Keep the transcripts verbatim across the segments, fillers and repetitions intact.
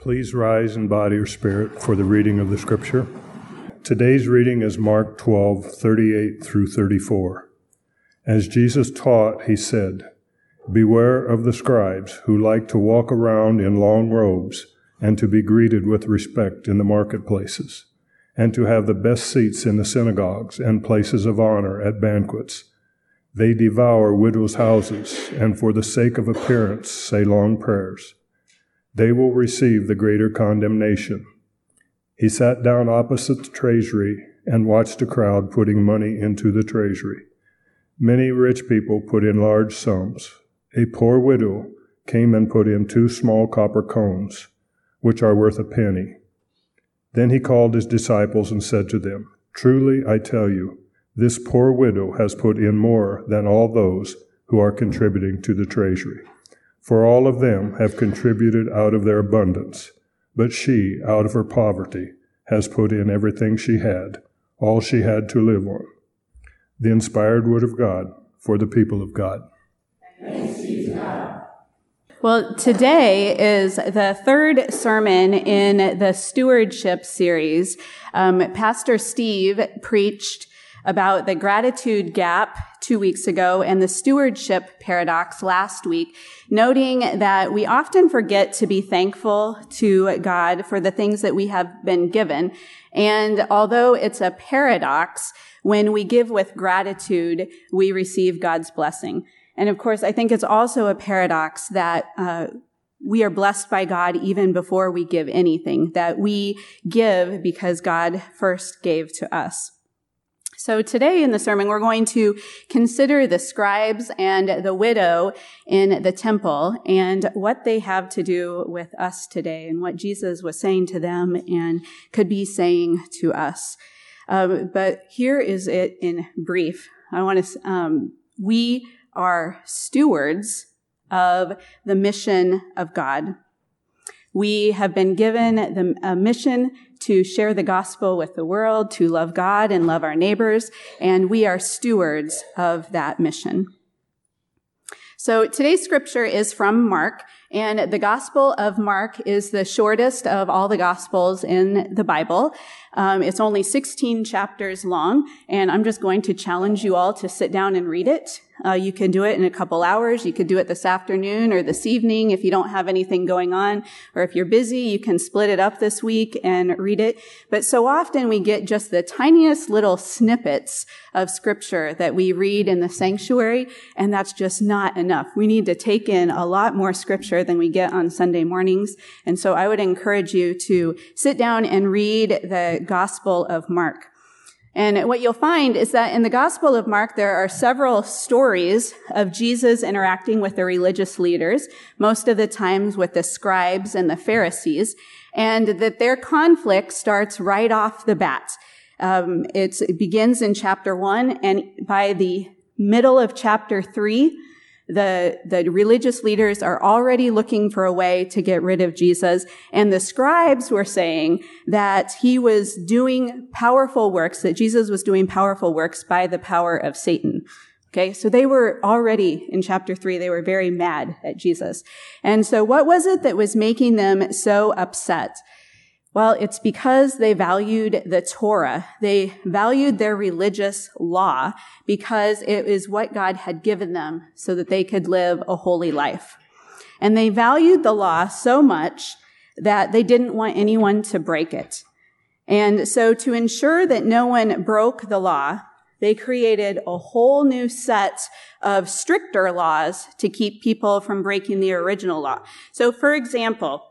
Please rise in body or spirit for the reading of the scripture. Today's reading is Mark twelve, thirty-eight through thirty-four. As Jesus taught, he said, "Beware of the scribes who like to walk around in long robes and to be greeted with respect in the marketplaces, and to have the best seats in the synagogues and places of honor at banquets. They devour widows' houses, and for the sake of appearance say long prayers. They will receive the greater condemnation." He sat down opposite the treasury and watched a crowd putting money into the treasury. Many rich people put in large sums. A poor widow came and put in two small copper coins, which are worth a penny. Then he called his disciples and said to them, "Truly I tell you, this poor widow has put in more than all those who are contributing to the treasury. For all of them have contributed out of their abundance, but she, out of her poverty, has put in everything she had, all she had to live on." The inspired word of God for the people of God. Thanks be to God. Well, today is the third sermon in the stewardship series. Um, Pastor Steve preached about the gratitude gap two weeks ago and the stewardship paradox last week, noting that we often forget to be thankful to God for the things that we have been given. And although it's a paradox, when we give with gratitude, we receive God's blessing. And of course, I think it's also a paradox that uh, we are blessed by God even before we give anything, that we give because God first gave to us. So today in the sermon, we're going to consider the scribes and the widow in the temple and what they have to do with us today and what Jesus was saying to them and could be saying to us. Um, but here is it in brief. I want to, um, we are stewards of the mission of God. We have been given the a mission to share the gospel with the world, to love God and love our neighbors, and we are stewards of that mission. So today's scripture is from Mark, and the Gospel of Mark is the shortest of all the Gospels in the Bible. Um, it's only sixteen chapters long, and I'm just going to challenge you all to sit down and read it. Uh, you can do it in a couple hours. You could do it this afternoon or this evening if you don't have anything going on. Or if you're busy, you can split it up this week and read it. But so often we get just the tiniest little snippets of scripture that we read in the sanctuary, and that's just not enough. We need to take in a lot more scripture than we get on Sunday mornings. And so I would encourage you to sit down and read the Gospel of Mark. And what you'll find is that in the Gospel of Mark, there are several stories of Jesus interacting with the religious leaders, most of the times with the scribes and the Pharisees, and that their conflict starts right off the bat. Um, it's, it begins in chapter one, and by the middle of chapter three, The, the religious leaders are already looking for a way to get rid of Jesus. And the scribes were saying that he was doing powerful works, that Jesus was doing powerful works by the power of Satan. Okay, so they were already, in chapter three, they were very mad at Jesus. And so what was it that was making them so upset? Well, it's because they valued the Torah. They valued their religious law because it is what God had given them so that they could live a holy life. And they valued the law so much that they didn't want anyone to break it. And so to ensure that no one broke the law, they created a whole new set of stricter laws to keep people from breaking the original law. So for example,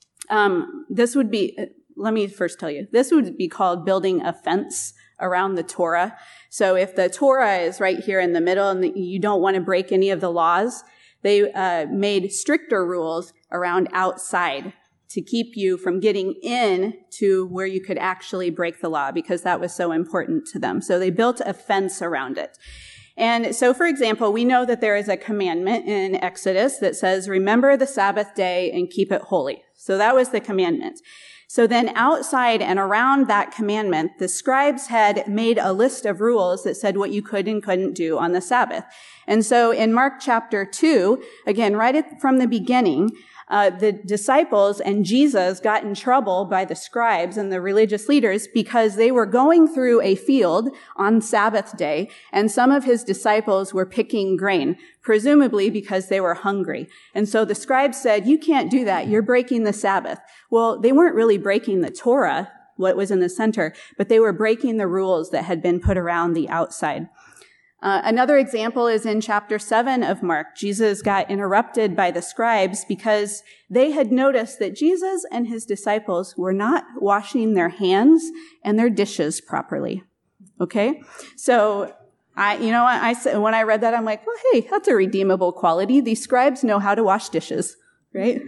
Um, this would be, let me first tell you, this would be called building a fence around the Torah. So if the Torah is right here in the middle and you don't want to break any of the laws, they uh, made stricter rules around outside to keep you from getting in to where you could actually break the law because that was so important to them. So they built a fence around it. And so, for example, we know that there is a commandment in Exodus that says, remember the Sabbath day and keep it holy. So that was the commandment. So then outside and around that commandment, the scribes had made a list of rules that said what you could and couldn't do on the Sabbath. And so in Mark chapter two, again, right at, from the beginning, Uh, the disciples and Jesus got in trouble by the scribes and the religious leaders because they were going through a field on Sabbath day, and some of his disciples were picking grain, presumably because they were hungry. And so the scribes said, "You can't do that. You're breaking the Sabbath." Well, they weren't really breaking the Torah, what was in the center, but they were breaking the rules that had been put around the outside. Uh, another example is in chapter seven of Mark. Jesus got interrupted by the scribes because they had noticed that Jesus and his disciples were not washing their hands and their dishes properly. Okay? So, I, you know, I, I when I read that, I'm like, well, hey, that's a redeemable quality. These scribes know how to wash dishes, right?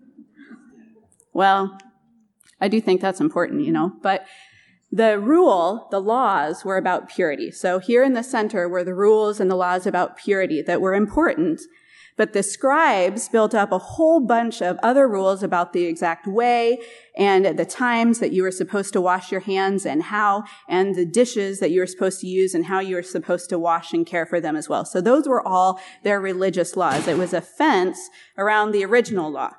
Well, I do think that's important, you know, but the rule, the laws were about purity. So here in the center were the rules and the laws about purity that were important. But the scribes built up a whole bunch of other rules about the exact way and the times that you were supposed to wash your hands and how, and the dishes that you were supposed to use and how you were supposed to wash and care for them as well. So those were all their religious laws. It was a fence around the original law.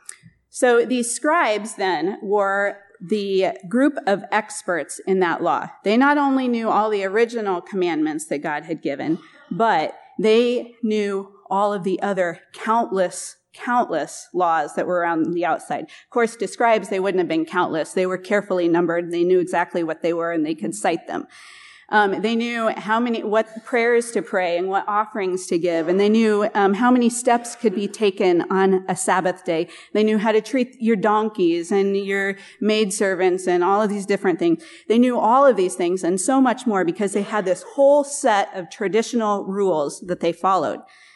So these scribes then were the group of experts in that law. They not only knew all the original commandments that God had given, but they knew all of the other countless, countless laws that were around the outside. Of course, to scribes, they wouldn't have been countless. They were carefully numbered. They knew exactly what they were, and they could cite them. Um, they knew how many, what prayers to pray and what offerings to give. And they knew um, how many steps could be taken on a Sabbath day. They knew how to treat your donkeys and your maidservants and all of these different things. They knew all of these things and so much more because they had this whole set of traditional rules that they followed.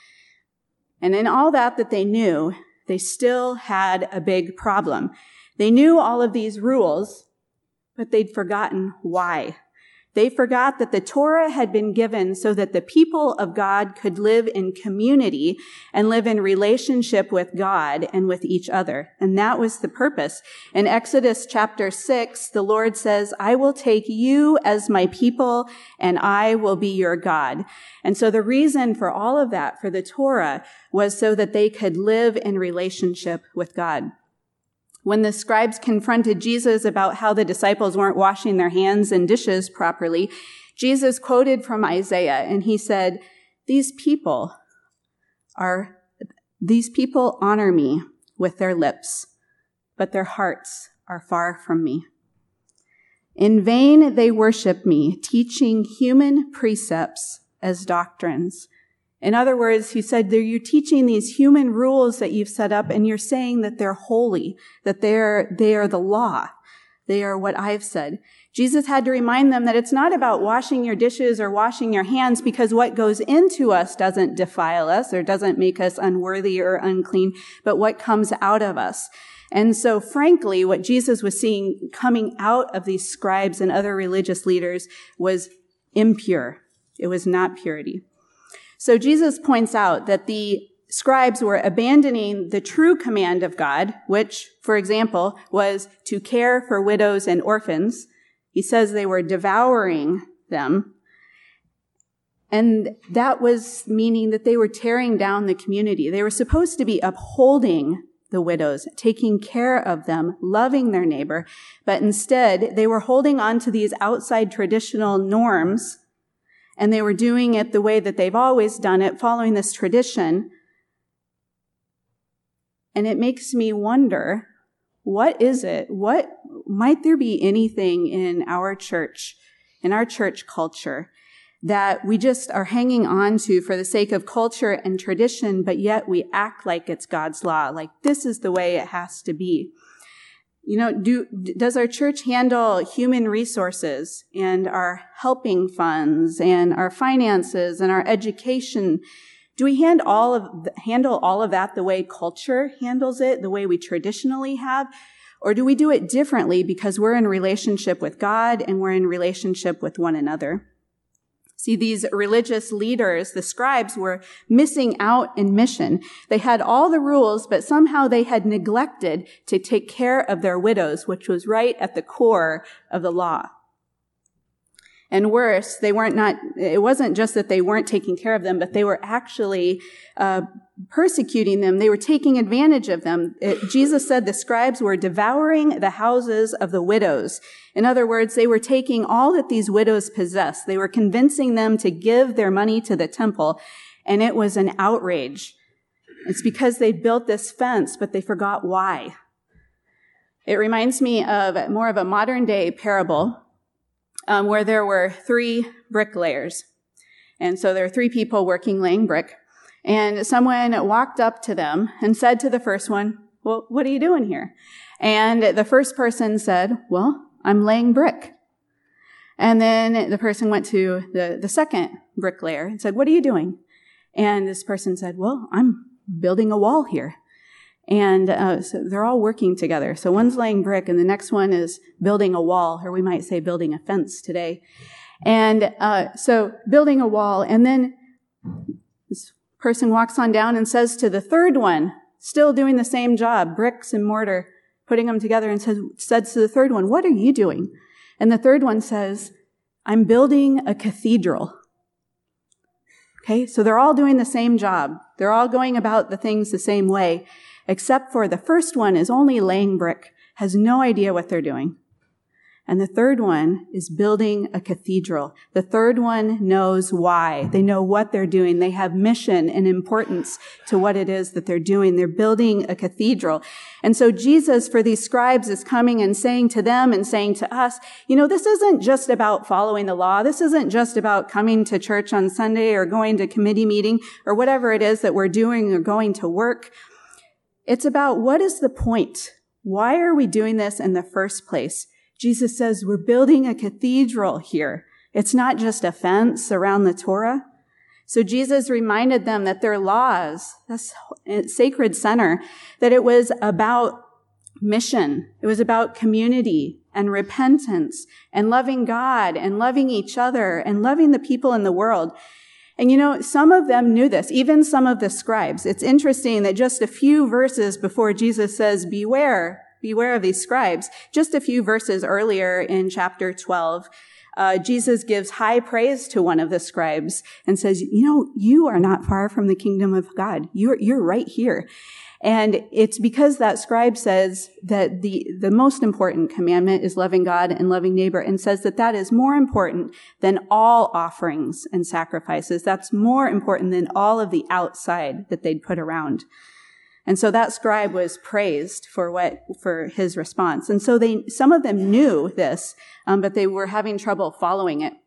And in all that that they knew, they still had a big problem. They knew all of these rules, but they'd forgotten why. They forgot that the Torah had been given so that the people of God could live in community and live in relationship with God and with each other. And that was the purpose. In Exodus chapter six, the Lord says, "I will take you as my people and I will be your God." And so the reason for all of that, for the Torah, was so that they could live in relationship with God. When the scribes confronted Jesus about how the disciples weren't washing their hands and dishes properly, Jesus quoted from Isaiah, and he said, "These people are, these people honor me with their lips, but their hearts are far from me. In vain they worship me, teaching human precepts as doctrines." In other words, he said, you're teaching these human rules that you've set up, and you're saying that they're holy, that they're, they are the law. They are what I've said. Jesus had to remind them that it's not about washing your dishes or washing your hands, because what goes into us doesn't defile us or doesn't make us unworthy or unclean, but what comes out of us. And so, frankly, what Jesus was seeing coming out of these scribes and other religious leaders was impure. It was not purity. So Jesus points out that the scribes were abandoning the true command of God, which, for example, was to care for widows and orphans. He says they were devouring them. And that was meaning that they were tearing down the community. They were supposed to be upholding the widows, taking care of them, loving their neighbor. But instead, they were holding on to these outside traditional norms, and they were doing it the way that they've always done it, following this tradition. And it makes me wonder, what is it? What might there be anything in our church, in our church culture, that we just are hanging on to for the sake of culture and tradition, but yet we act like it's God's law, like this is the way it has to be? You know, do, does our church handle human resources and our helping funds and our finances and our education? Do we hand all of, handle all of that the way culture handles it, the way we traditionally have? Or do we do it differently because we're in relationship with God and we're in relationship with one another? See, these religious leaders, the scribes, were missing out in mission. They had all the rules, but somehow they had neglected to take care of their widows, which was right at the core of the law. And worse, they weren't not, it wasn't just that they weren't taking care of them, but they were actually uh, persecuting them. They were taking advantage of them. It, Jesus said the scribes were devouring the houses of the widows. In other words, they were taking all that these widows possessed. They were convincing them to give their money to the temple, and it was an outrage. It's because they built this fence, but they forgot why. It reminds me of more of a modern day parable um, where there were three bricklayers. And so there are three people working laying brick. And someone walked up to them and said to the first one, well, what are you doing here? And the first person said, well, I'm laying brick. And then the person went to the, the second bricklayer and said, what are you doing? And this person said, well, I'm building a wall here. And uh, so they're all working together. So one's laying brick and the next one is building a wall, or we might say building a fence today. And uh, so building a wall, and then this person walks on down and says to the third one, still doing the same job, bricks and mortar, putting them together, and says, says to the third one, what are you doing? And the third one says, I'm building a cathedral. Okay, so they're all doing the same job. They're all going about the things the same way, except for the first one is only laying brick, has no idea what they're doing. And the third one is building a cathedral. The third one knows why. They know what they're doing. They have mission and importance to what it is that they're doing. They're building a cathedral. And so Jesus, for these scribes, is coming and saying to them and saying to us, you know, this isn't just about following the law. This isn't just about coming to church on Sunday or going to committee meeting or whatever it is that we're doing or going to work. It's about what is the point? Why are we doing this in the first place? Jesus says we're building a cathedral here. It's not just a fence around the Torah. So Jesus reminded them that their laws, this sacred center, that it was about mission. It was about community and repentance and loving God and loving each other and loving the people in the world. And you know, some of them knew this, even some of the scribes. It's interesting that just a few verses before Jesus says, beware, beware of these scribes, just a few verses earlier in chapter twelve, uh, Jesus gives high praise to one of the scribes and says, you know, you are not far from the kingdom of God. You're, you're right here. And it's because that scribe says that the, the most important commandment is loving God and loving neighbor, and says that that is more important than all offerings and sacrifices. That's more important than all of the outside that they'd put around. And so that scribe was praised for what, for his response. And so they, some of them knew this, um, but they were having trouble following it.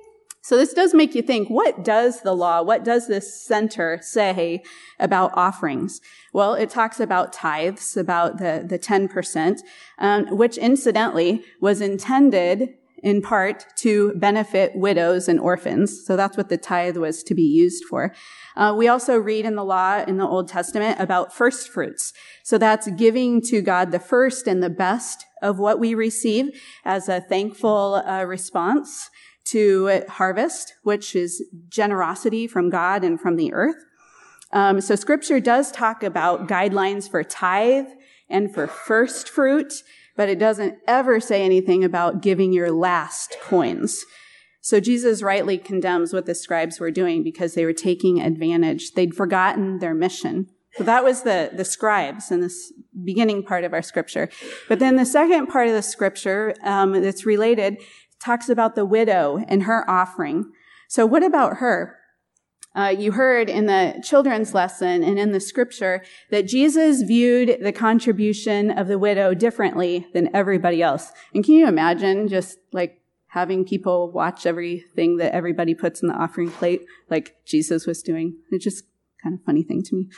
So this does make you think, what does the law, what does this center say about offerings? Well, it talks about tithes, about the, the ten percent, um, which incidentally was intended in part to benefit widows and orphans. So that's what the tithe was to be used for. Uh, we also read in the law in the Old Testament about first fruits. So that's giving to God the first and the best of what we receive as a thankful uh, response to harvest, which is generosity from God and from the earth. Um, so scripture does talk about guidelines for tithe and for first fruit, but it doesn't ever say anything about giving your last coins. So Jesus rightly condemns what the scribes were doing because they were taking advantage. They'd forgotten their mission. So that was the, the scribes in this beginning part of our scripture. But then the second part of the scripture um, that's related talks about the widow and her offering. So what about her? Uh, you heard in the children's lesson and in the scripture that Jesus viewed the contribution of the widow differently than everybody else. And can you imagine just like having people watch everything that everybody puts in the offering plate like Jesus was doing? It's just kind of a funny thing to me.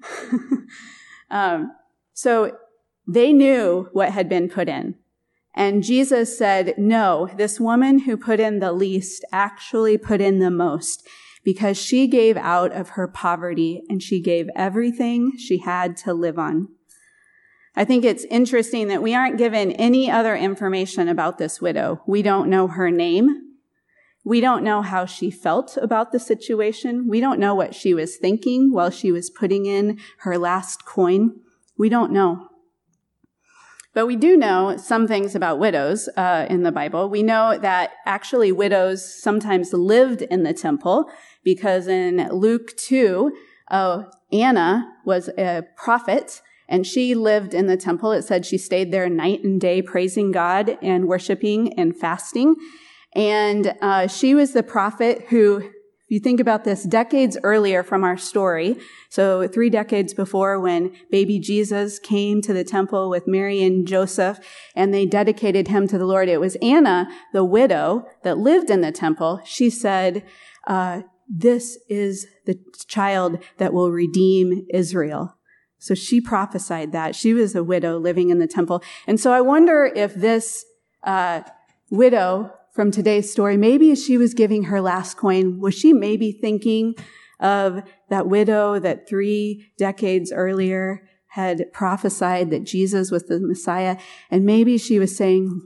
um, so they knew what had been put in. And Jesus said, no, this woman who put in the least actually put in the most, because she gave out of her poverty and she gave everything she had to live on. I think it's interesting that we aren't given any other information about this widow. We don't know her name. We don't know how she felt about the situation. We don't know what she was thinking while she was putting in her last coin. We don't know. But we do know some things about widows uh, in the Bible. We know that actually widows sometimes lived in the temple, because in Luke two, uh, Anna was a prophet, and she lived in the temple. It said she stayed there night and day praising God and worshiping and fasting. And uh, she was the prophet who, if you think about this, decades earlier from our story, so three decades before, when baby Jesus came to the temple with Mary and Joseph, and they dedicated him to the Lord, it was Anna, the widow that lived in the temple. She said, uh, this is the child that will redeem Israel. So she prophesied that. She was a widow living in the temple. And so I wonder if this uh, widow from today's story, maybe as she was giving her last coin, was she maybe thinking of that widow that three decades earlier had prophesied that Jesus was the Messiah? And maybe she was saying,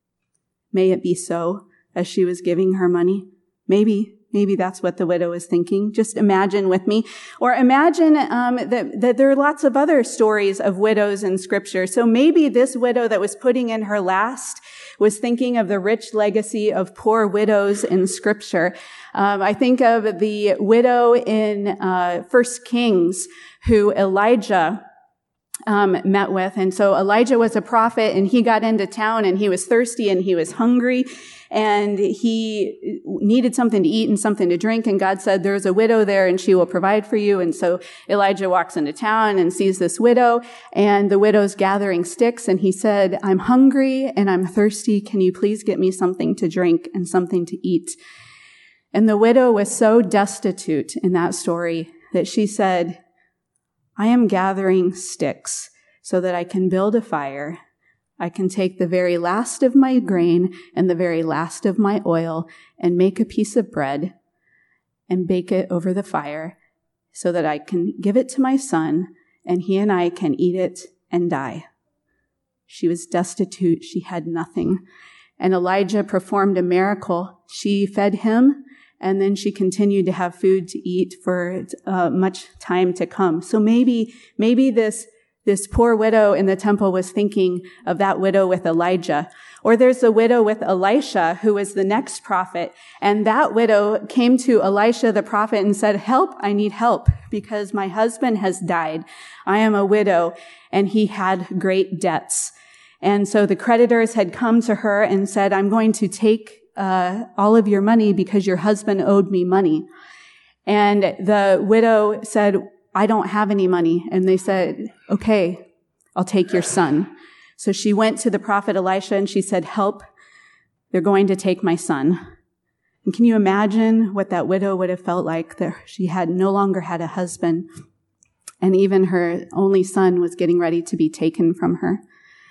may it be so, as she was giving her money. Maybe. Maybe that's what the widow is thinking. Just imagine with me. Or imagine um, that, that there are lots of other stories of widows in Scripture. So maybe this widow that was putting in her last was thinking of the rich legacy of poor widows in Scripture. Um, I think of the widow in uh, First Kings who Elijah Um, met with. And so Elijah was a prophet, and he got into town, and he was thirsty and he was hungry, and he needed something to eat and something to drink. And God said, there's a widow there and she will provide for you. And so Elijah walks into town and sees this widow, and the widow's gathering sticks. And he said, I'm hungry and I'm thirsty. Can you please get me something to drink and something to eat? And the widow was so destitute in that story that she said, I am gathering sticks so that I can build a fire. I can take the very last of my grain and the very last of my oil and make a piece of bread and bake it over the fire so that I can give it to my son, and he and I can eat it and die. She was destitute. She had nothing. And Elijah performed a miracle. She fed him, and then she continued to have food to eat for uh, much time to come. So maybe, maybe this, this poor widow in the temple was thinking of that widow with Elijah. Or there's the widow with Elisha, who was the next prophet. And that widow came to Elisha, the prophet, and said, help, I need help because my husband has died. I am a widow, and he had great debts. And so the creditors had come to her and said, I'm going to take Uh, all of your money because your husband owed me money. And the widow said, I don't have any money. And they said, okay, I'll take your son. So she went to the prophet Elisha and she said, help, they're going to take my son. And can you imagine what that widow would have felt like, that she had no longer had a husband, and even her only son was getting ready to be taken from her?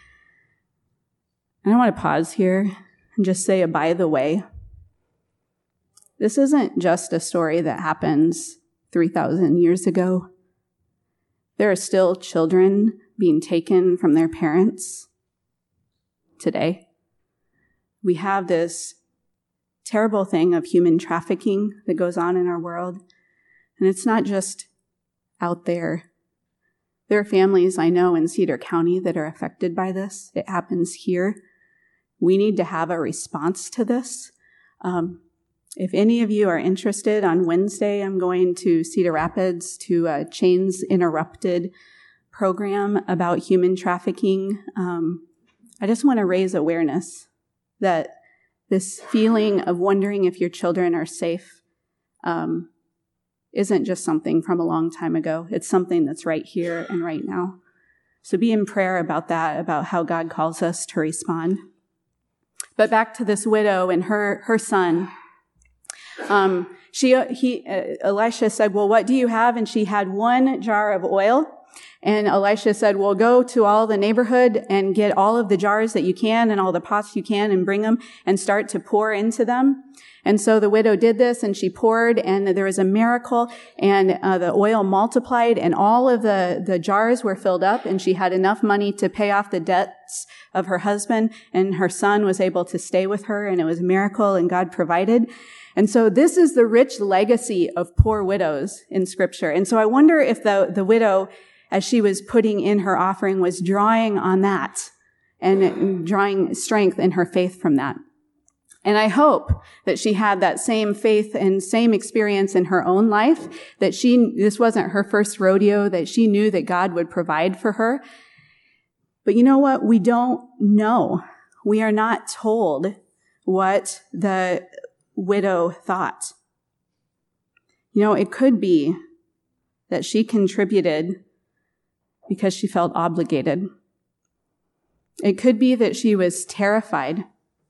And I want to pause here and just say, by the way, this isn't just a story that happens three thousand years ago. There are still children being taken from their parents today. We have this terrible thing of human trafficking that goes on in our world. And it's not just out there. There are families I know in Cedar County that are affected by this. It happens here. We need to have a response to this. Um, if any of you are interested, on Wednesday, I'm going to Cedar Rapids to a Chains Interrupted program about human trafficking. Um, I just want to raise awareness that this feeling of wondering if your children are safe um, isn't just something from a long time ago. It's something that's right here and right now. So be in prayer about that, about how God calls us to respond. But back to this widow and her, her son. Um, she, he, uh, Elisha said, well, what do you have? And she had one jar of oil. And Elisha said, well, go to all the neighborhood and get all of the jars that you can and all the pots you can and bring them and start to pour into them. And so the widow did this, and she poured, and there was a miracle, and uh, the oil multiplied, and all of the, the jars were filled up, and she had enough money to pay off the debts of her husband, and her son was able to stay with her, and it was a miracle, and God provided. And so this is the rich legacy of poor widows in Scripture. And so I wonder if the, the widow, as she was putting in her offering, was drawing on that and drawing strength in her faith from that. And I hope that she had that same faith and same experience in her own life, that she, this wasn't her first rodeo, that she knew that God would provide for her. But you know what? We don't know. We are not told what the widow thought. You know, it could be that she contributed because she felt obligated. It could be that she was terrified.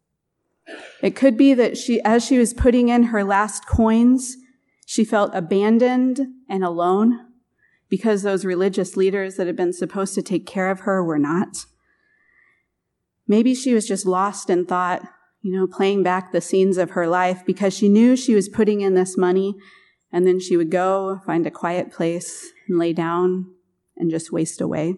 It could be that she, as she was putting in her last coins, she felt abandoned and alone because those religious leaders that had been supposed to take care of her were not. Maybe she was just lost in thought, you know, playing back the scenes of her life because she knew she was putting in this money, and then she would go find a quiet place and lay down and just waste away.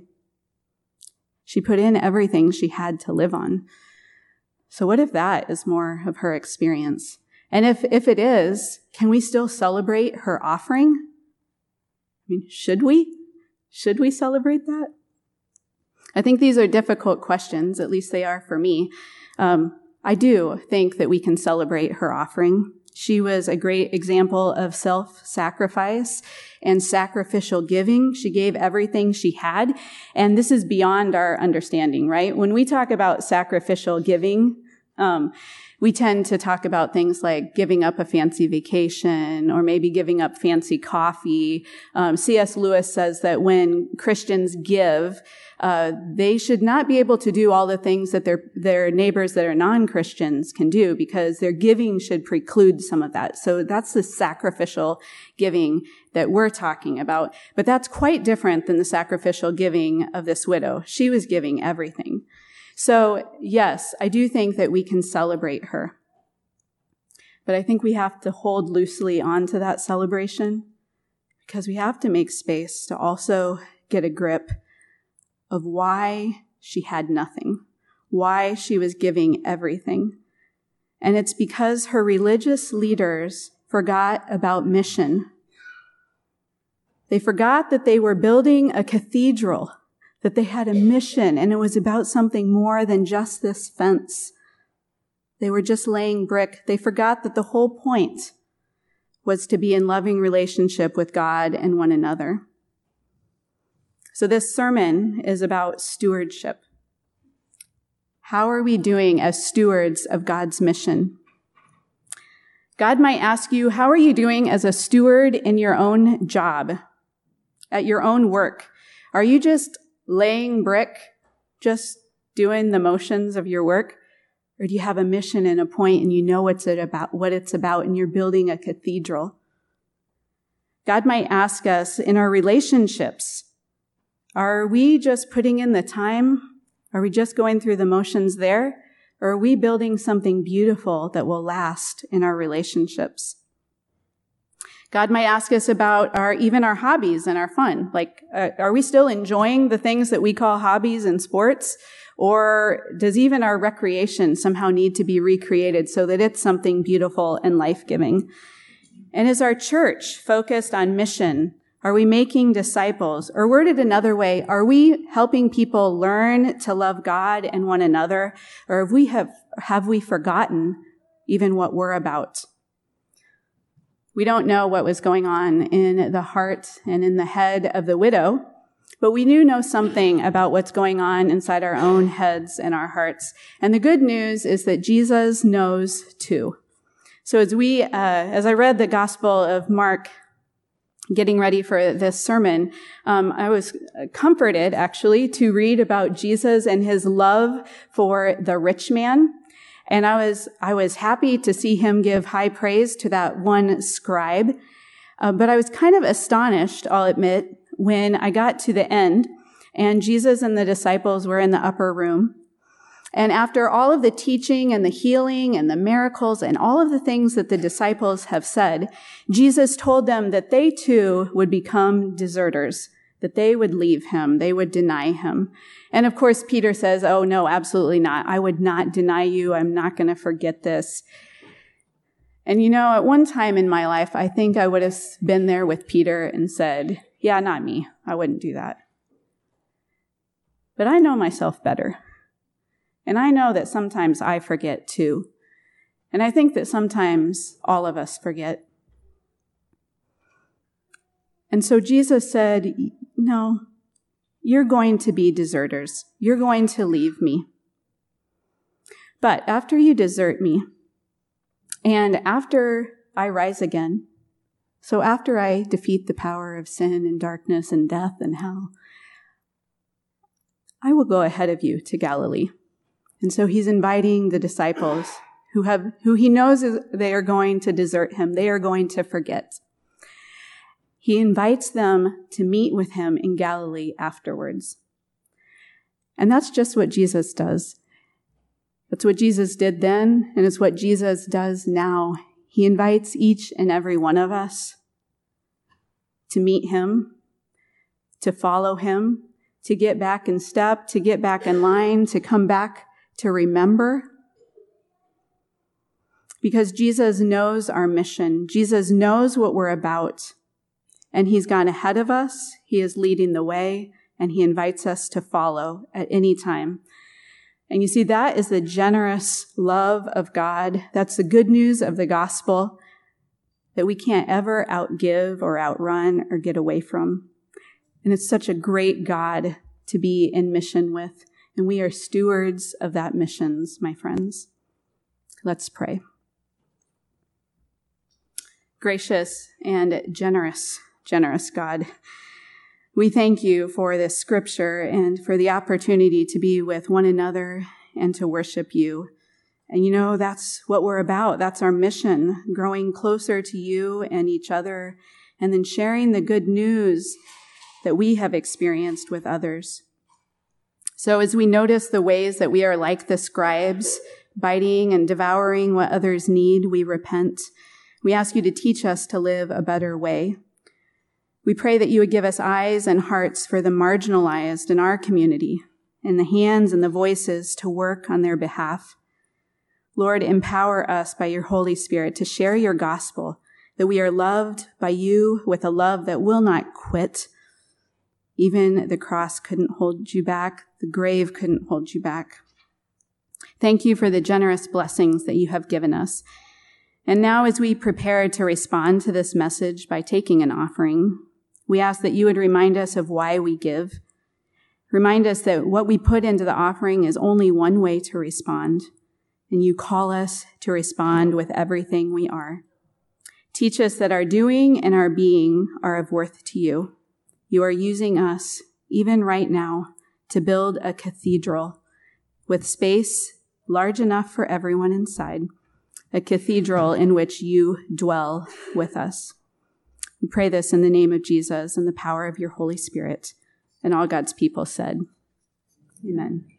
She put in everything she had to live on. So what if that is more of her experience? And if, if it is, can we still celebrate her offering? I mean, should we? Should we celebrate that? I think these are difficult questions, at least they are for me. Um, I do think that we can celebrate her offering. She was a great example of self-sacrifice and sacrificial giving. She gave everything she had. And this is beyond our understanding, right? When we talk about sacrificial giving, um, we tend to talk about things like giving up a fancy vacation or maybe giving up fancy coffee. Um, C S Lewis says that when Christians give, uh, they should not be able to do all the things that their, their neighbors that are non-Christians can do because their giving should preclude some of that. So that's the sacrificial giving that we're talking about. But that's quite different than the sacrificial giving of this widow. She was giving everything. So yes, I do think that we can celebrate her. But I think we have to hold loosely onto that celebration because we have to make space to also get a grip of why she had nothing, why she was giving everything. And it's because her religious leaders forgot about mission. They forgot that they were building a cathedral, that they had a mission, and it was about something more than just this fence. They were just laying brick. They forgot that the whole point was to be in loving relationship with God and one another. So this sermon is about stewardship. How are we doing as stewards of God's mission? God might ask you, how are you doing as a steward in your own job, at your own work? Are you just laying brick, just doing the motions of your work? Or do you have a mission and a point and you know what's it about, what it's about, and you're building a cathedral? God might ask us in our relationships, are we just putting in the time? Are we just going through the motions there? Or are we building something beautiful that will last in our relationships? God might ask us about our, even our hobbies and our fun. Like, uh, are we still enjoying the things that we call hobbies and sports? Or does even our recreation somehow need to be recreated so that it's something beautiful and life-giving? And is our church focused on mission? Are we making disciples? Or worded another way, are we helping people learn to love God and one another? Or have we, have, have we forgotten even what we're about? We don't know what was going on in the heart and in the head of the widow, but we do know something about what's going on inside our own heads and our hearts. And the good news is that Jesus knows too. So as we, uh, as I read the Gospel of Mark, getting ready for this sermon, um, I was comforted actually to read about Jesus and his love for the rich man. And I was, I was happy to see him give high praise to that one scribe. Uh, but I was kind of astonished, I'll admit, when I got to the end and Jesus and the disciples were in the upper room. And after all of the teaching and the healing and the miracles and all of the things that the disciples have said, Jesus told them that they too would become deserters, that they would leave him, they would deny him. And of course, Peter says, oh no, absolutely not. I would not deny you. I'm not going to forget this. And you know, at one time in my life, I think I would have been there with Peter and said, yeah, not me. I wouldn't do that. But I know myself better. And I know that sometimes I forget too. And I think that sometimes all of us forget. And so Jesus said, no, you're going to be deserters. You're going to leave me. But after you desert me, and after I rise again, so after I defeat the power of sin and darkness and death and hell, I will go ahead of you to Galilee. And so he's inviting the disciples who have, who he knows is, they are going to desert him. They are going to forget. He invites them to meet with him in Galilee afterwards. And that's just what Jesus does. That's what Jesus did then, and it's what Jesus does now. He invites each and every one of us to meet him, to follow him, to get back in step, to get back in line, to come back to remember. Because Jesus knows our mission. Jesus knows what we're about. And he's gone ahead of us. He is leading the way, and he invites us to follow at any time. And you see, that is the generous love of God. That's the good news of the gospel that we can't ever outgive or outrun or get away from. And it's such a great God to be in mission with. And we are stewards of that missions, my friends. Let's pray. Gracious and generous, generous God, we thank you for this scripture and for the opportunity to be with one another and to worship you. And you know, that's what we're about. That's our mission, growing closer to you and each other, and then sharing the good news that we have experienced with others. So as we notice the ways that we are like the scribes, biting and devouring what others need, we repent. We ask you to teach us to live a better way. We pray that you would give us eyes and hearts for the marginalized in our community, and the hands and the voices to work on their behalf. Lord, empower us by your Holy Spirit to share your gospel, that we are loved by you with a love that will not quit. Even the cross couldn't hold you back. The grave couldn't hold you back. Thank you for the generous blessings that you have given us. And now as we prepare to respond to this message by taking an offering, we ask that you would remind us of why we give. Remind us that what we put into the offering is only one way to respond, and you call us to respond with everything we are. Teach us that our doing and our being are of worth to you. You are using us, even right now, to build a cathedral with space large enough for everyone inside, a cathedral in which you dwell with us. We pray this in the name of Jesus and the power of your Holy Spirit. And all God's people said, amen.